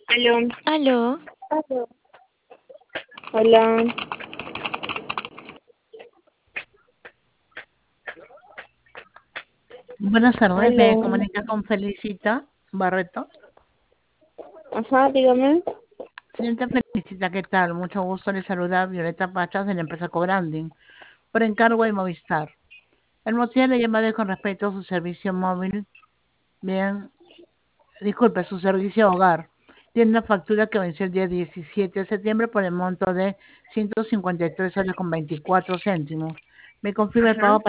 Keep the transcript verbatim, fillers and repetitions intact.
Aló. Aló, Hola. Buenas tardes, me Aló. comunica con Felicita Barreto. Ajá, dígame. Señorita Felicita, ¿qué tal? Mucho gusto, le saluda Violeta Pachas de la empresa Cobranding, por encargo de Movistar. El motivo de la llamada es con respecto a su servicio móvil, bien, disculpe, su servicio hogar. Tiene una factura que venció el día diecisiete de septiembre por el monto de ciento cincuenta y tres soles con veinticuatro céntimos. Me confirma el Ajá. pago